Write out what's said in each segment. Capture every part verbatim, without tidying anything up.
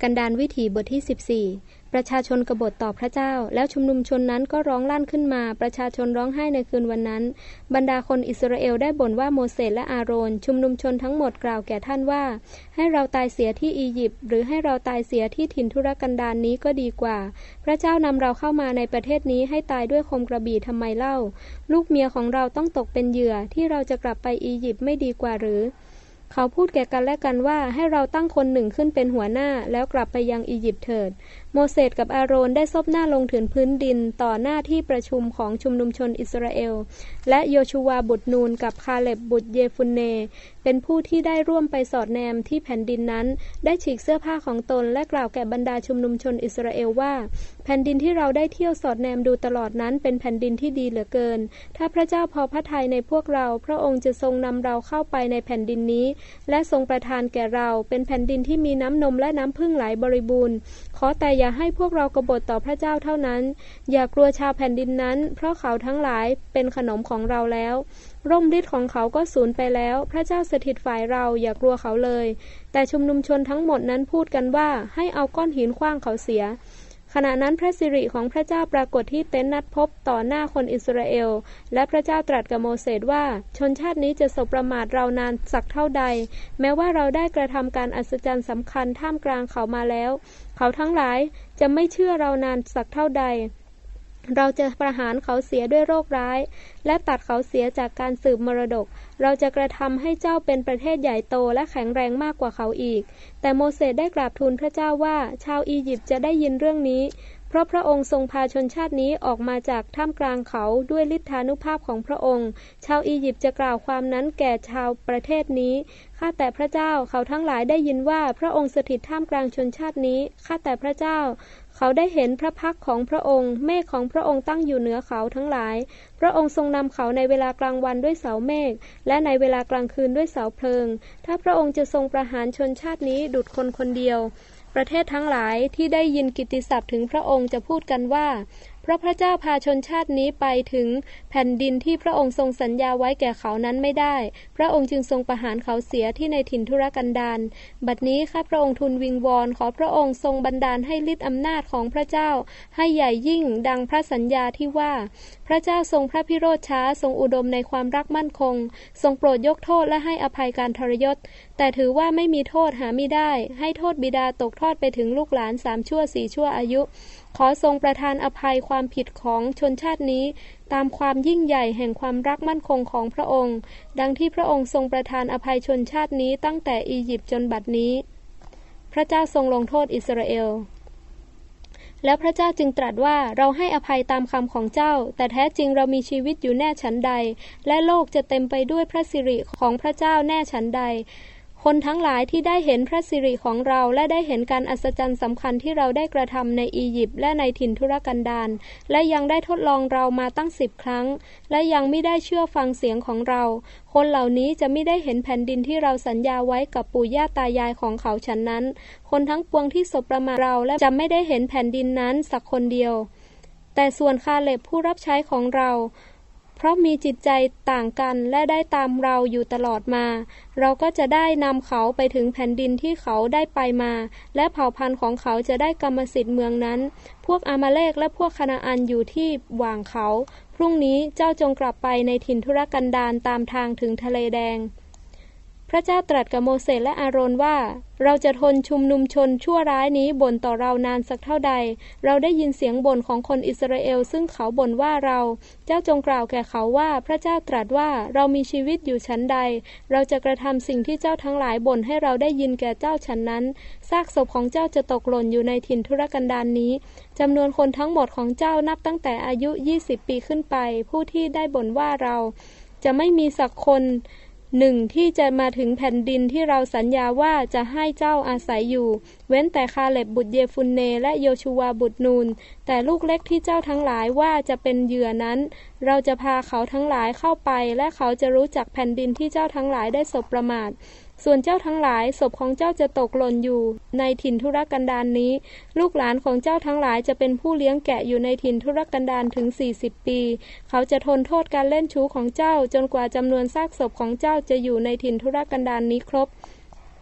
กันดารวิถีบทที่สิบสี่ประชาชนกบฏต่อพระเจ้าแล้วชุมนุมชนนั้นก็ร้องลั่นขึ้นมาประชาชนร้องไห้ในคืนวันนั้นบรรดาคนอิสราเอลได้บ่นว่าโมเสสและอาโรนชุมนุมชนทั้งหมดกล่าวแก่ท่านว่าให้เราตายเสียที่อียิปต์หรือให้เราตายเสียที่ถิ่นทุรกันดารนี้ก็ดีกว่าพระเจ้านำเราเข้ามาในประเทศนี้ให้ตายด้วยคมกระบี่ทำไมเล่าลูกเมียของเราต้องตกเป็นเหยื่อที่เราจะกลับไปอียิปต์ไม่ดีกว่าหรือเขาพูดแก่กันและกันว่าให้เราตั้งคนหนึ่งขึ้นเป็นหัวหน้าแล้วกลับไปยังอียิปต์เถิดโมเสสกับอาโรนได้ซบหน้าลงถึงพื้นดินต่อหน้าที่ประชุมของชุมนุมชนอิสราเอลและโยชูวาบุตรนูนกับคาเลบบุตรเยฟุนเนเป็นผู้ที่ได้ร่วมไปสอดแนมที่แผ่นดินนั้นได้ฉีกเสื้อผ้าของตนและกล่าวแก่บรรดาชุมนุมชนอิสราเอลว่าแผ่นดินที่เราได้เที่ยวสอดแนมดูตลอดนั้นเป็นแผ่นดินที่ดีเหลือเกินถ้าพระเจ้าพอพระทัยในพวกเราพระองค์จะทรงนำเราเข้าไปในแผ่นดินนี้และทรงประทานแก่เราเป็นแผ่นดินที่มีน้ำนมและน้ำพึ่งไหลบริบูรณ์ขอแต่อย่าให้พวกเรากบฏต่อพระเจ้าเท่านั้นอย่ากลัวชาวแผ่นดินนั้นเพราะเขาทั้งหลายเป็นขนมของเราแล้วร่มฤทธิ์ของเขาก็สูญไปแล้วพระเจ้าสถิตฝ่ายเราอย่ากลัวเขาเลยแต่ชุมนุมชนทั้งหมดนั้นพูดกันว่าให้เอาก้อนหินขว้างเขาเสียขณะนั้นพระสิริของพระเจ้าปรากฏที่เต็นท์นัดพบต่อหน้าคนอิสราเอลและพระเจ้าตรัสกับโมเสสว่าชนชาตินี้จะสบประมาทเรานานสักเท่าใดแม้ว่าเราได้กระทำการอัศจรรย์สำคัญท่ามกลางเขามาแล้วเขาทั้งหลายจะไม่เชื่อเรานานสักเท่าใดเราจะประหารเขาเสียด้วยโรคร้ายและตัดเขาเสียจากการสืบมรดกเราจะกระทำให้เจ้าเป็นประเทศใหญ่โตและแข็งแรงมากกว่าเขาอีกแต่โมเสสได้กราบทูลพระเจ้าว่าชาวอียิปต์จะได้ยินเรื่องนี้เพราะพระองค์ทรงพาชนชาตินี้ออกมาจากท่ามกลางเขาด้วยฤทธานุภาพของพระองค์ชาวอียิปต์จะกล่าวความนั้นแก่ชาวประเทศนี้ข้าแต่พระเจ้าเขาทั้งหลายได้ยินว่าพระองค์สถิตท่ามกลางชนชาตินี้ข้าแต่พระเจ้าเขาได้เห็นพระพักของพระองค์เมฆของพระองค์ตั้งอยู่เหนือเขาทั้งหลายพระองค์ทรงนำเขาในเวลากลางวันด้วยเสาเมฆและในเวลากลางคืนด้วยเสาเพลิงถ้าพระองค์จะทรงประหารชนชาตินี้ดุจคนคนเดียวประเทศทั้งหลายที่ได้ยินกิตติศัพท์ถึงพระองค์จะพูดกันว่าเพราะพระเจ้าพาชนชาตินี้ไปถึงแผ่นดินที่พระองค์ทรงสัญญาไว้แก่เขานั้นไม่ได้พระองค์จึงทรงประหารเขาเสียที่ในถิ่นทุรกันดารบัดนี้ข้าพระองค์ทูลวิงวอนขอพระองค์ทรงบันดาลให้ฤทธิ์อำนาจของพระเจ้าให้ใหญ่ยิ่งดังพระสัญญาที่ว่าพระเจ้าทรงพระพิโรธช้าทรงอุดมในความรักมั่นคงทรงโปรดยกโทษและให้อภัยการทรยศแต่ถือว่าไม่มีโทษหามิได้ให้โทษบิดาตกทอดไปถึงลูกหลานสามชั่วสี่ชั่วอายุขอทรงประทานอภัยความผิดของชนชาตินี้ตามความยิ่งใหญ่แห่งความรักมั่นคงของพระองค์ดังที่พระองค์ทรงประทานอภัยชนชาตินี้ตั้งแต่อียิปต์จนบัดนี้พระเจ้าทรงลงโทษอิสราเอลแล้วพระเจ้าจึงตรัสว่าเราให้อภัยตามคำของเจ้าแต่แท้จริงเรามีชีวิตอยู่แน่ฉันใดและโลกจะเต็มไปด้วยพระสิริของพระเจ้าแน่ฉันใดคนทั้งหลายที่ได้เห็นพระสิริของเราและได้เห็นการอัศจรรย์สำคัญที่เราได้กระทำในอียิปต์และในถิ่นทุรกันดารและยังได้ทดลองเรามาตั้งสิบครั้งและยังไม่ได้เชื่อฟังเสียงของเราคนเหล่านี้จะไม่ได้เห็นแผ่นดินที่เราสัญญาไว้กับปู่ย่าตายายของเขาฉันนั้นคนทั้งปวงที่สบประมาทเราและจะไม่ได้เห็นแผ่นดินนั้นสักคนเดียวแต่ส่วนคาเลบผู้รับใช้ของเราเพราะมีจิตใจต่างกันและได้ตามเราอยู่ตลอดมาเราก็จะได้นำเขาไปถึงแผ่นดินที่เขาได้ไปมาและเผ่าพันธุ์ของเขาจะได้กรรมสิทธิ์เมืองนั้นพวกอามาเลกและพวกคานาอันอยู่ที่หว่างเขาพรุ่งนี้เจ้าจงกลับไปในถิ่นทุรกันดารตามทางถึงทะเลแดงพระเจ้าตรัสกับโมเสสและอาโรนว่าเราจะทนชุมนุมชนชั่วร้ายนี้บ่นต่อเรานานสักเท่าใดเราได้ยินเสียงบ่นของคนอิสราเอลซึ่งเขาบ่นว่าเราเจ้าจงกล่าวแก่เขาว่าพระเจ้าตรัสว่าเรามีชีวิตอยู่ชั้นใดเราจะกระทำสิ่งที่เจ้าทั้งหลายบ่นให้เราได้ยินแก่เจ้าฉันนั้นซากศพของเจ้าจะตกหล่นอยู่ในถิ่นทุรกันดารนี้จำนวนคนทั้งหมดของเจ้านับตั้งแต่อายุยี่สิบปีขึ้นไปผู้ที่ได้บ่นว่าเราจะไม่มีสักคนหนึ่งที่จะมาถึงแผ่นดินที่เราสัญญาว่าจะให้เจ้าอาศัยอยู่เว้นแต่คาเลบบุตรเยฟุนเนและโยชูวาบุตรนูนแต่ลูกเล็กที่เจ้าทั้งหลายว่าจะเป็นเหยื่อนั้นเราจะพาเขาทั้งหลายเข้าไปและเขาจะรู้จักแผ่นดินที่เจ้าทั้งหลายได้สบประมาทส่วนเจ้าทั้งหลายศพของเจ้าจะตกหล่นอยู่ในถิ่นทุรกันดารนี้ลูกหลานของเจ้าทั้งหลายจะเป็นผู้เลี้ยงแกะอยู่ในถิ่นทุรกันดารถึงสี่สิบปีเขาจะทนโทษการเล่นชู้ของเจ้าจนกว่าจำนวนซากศพของเจ้าจะอยู่ในถิ่นทุรกันดารนี้ครบ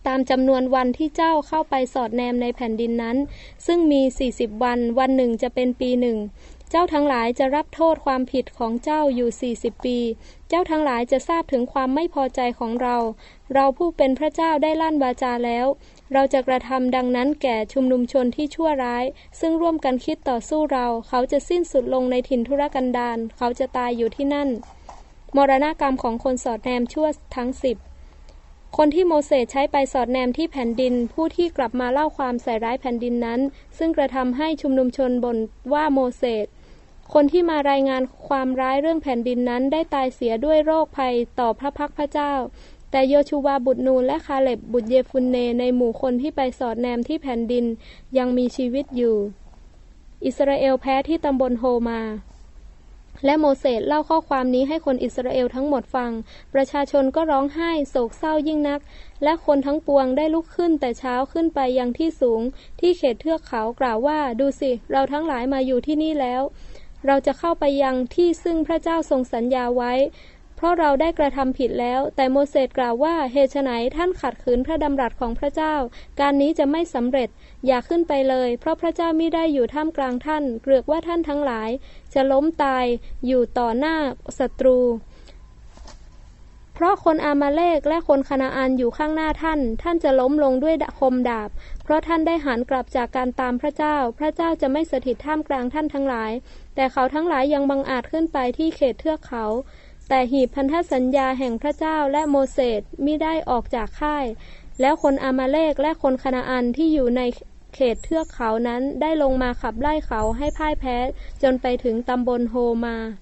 ตามจำนวนวันที่เจ้าเข้าไปสอดแนมในแผ่นดินนั้นซึ่งมีสี่สิบวันวันหนึ่งจะเป็นปีหนึ่งเจ้าทั้งหลายจะรับโทษความผิดของเจ้าอยู่สี่สิบปีเจ้าทั้งหลายจะทราบถึงความไม่พอใจของเราเราผู้เป็นพระเจ้าได้ลั่นวาจาแล้วเราจะกระทำดังนั้นแก่ชุมนุมชนที่ชั่วร้ายซึ่งร่วมกันคิดต่อสู้เราเขาจะสิ้นสุดลงในถิ่นทุรกันดารเขาจะตายอยู่ที่นั่นมรณกรรมของคนสอดแนมชั่วทั้งสิบคนที่โมเสสใช้ไปสอดแนมที่แผ่นดินผู้ที่กลับมาเล่าความใส่ร้ายแผ่นดินนั้นซึ่งกระทำให้ชุมนุมชนบ่นว่าโมเสสคนที่มารายงานความร้ายเรื่องแผ่นดินนั้นได้ตายเสียด้วยโรคภัยต่อพระพักพระเจ้าแต่โยชูวาบุตรนูนและคาเล็บบุตรเยฟุนเนในหมู่คนที่ไปสอดแนมที่แผ่นดินยังมีชีวิตอยู่อิสราเอลแพ้ที่ตำบลโฮมาและโมเสสเล่าข้อความนี้ให้คนอิสราเอลทั้งหมดฟังประชาชนก็ร้องไห้โศกเศร้ายิ่งนักและคนทั้งปวงได้ลุกขึ้นแต่เช้าขึ้นไปยังที่สูงที่เขตเทือกเขากล่าวว่าดูสิเราทั้งหลายมาอยู่ที่นี่แล้วเราจะเข้าไปยังที่ซึ่งพระเจ้าทรงสัญญาไว้เพราะเราได้กระทำผิดแล้วแต่โมเสสกล่าวว่าเหตุไฉนท่านขัดขืนพระดำรัสของพระเจ้าการนี้จะไม่สำเร็จอย่าขึ้นไปเลยเพราะพระเจ้ามิได้อยู่ท่ามกลางท่านเกลือกว่าท่านทั้งหลายจะล้มตายอยู่ต่อหน้าศัตรูเพราะคนอามาเลกและคนคานาอันอยู่ข้างหน้าท่านท่านจะล้มลงด้วยคมดาบเพราะท่านได้หันกลับจากการตามพระเจ้าพระเจ้าจะไม่สถิตท่ามกลางท่านทั้งหลายแต่เขาทั้งหลายยังบังอาจขึ้นไปที่เขตเทือกเขาแต่หีบพันธสัญญาแห่งพระเจ้าและโมเสสมิได้ออกจากค่ายแล้วคนอามาเลกและคนคานาอันที่อยู่ในเขตเทือกเขานั้นได้ลงมาขับไล่เขาให้พ่ายแพ้จนไปถึงตำบลโฮมา